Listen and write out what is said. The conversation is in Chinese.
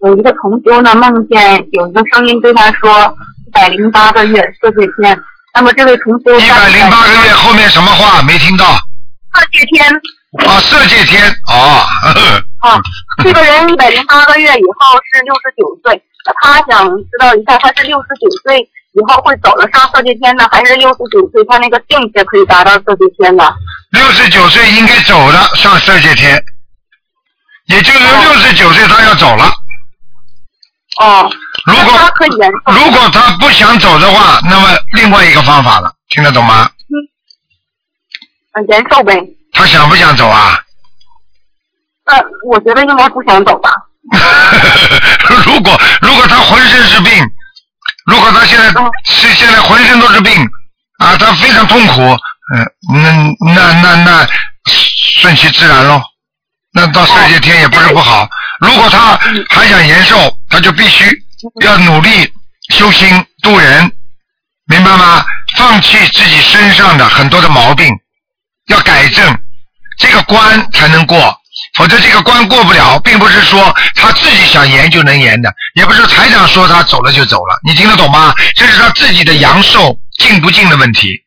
有一个同修呢梦见有一个声音对他说108个月色界天，那么这位同修 108个月后面什么话没听到？ 色界天。 色界天这个人108个月以后是69岁，他想知道一下，他是69岁以后会走了上色界天呢，还是69岁他那个境界可以达到色界天呢 ？69岁应该走了上色界天，也就是69岁他要走了。如果他不想走的话，那么另外一个方法了，听得懂吗？ 延寿呗。 他想不想走啊？ 我觉得应该不想走吧。 如果他浑身是病，如果他现在浑身都是病啊，他非常痛苦，那顺其自然咯。那到色界天也不是不好。如果他还想延寿，他就必须要努力修心度人，明白吗？放弃自己身上的很多的毛病，要改正，这个关才能过。否则这个关过不了，并不是说他自己想延就能延的，也不是台长说他走了就走了，你听得懂吗？这是他自己的阳寿尽不尽的问题。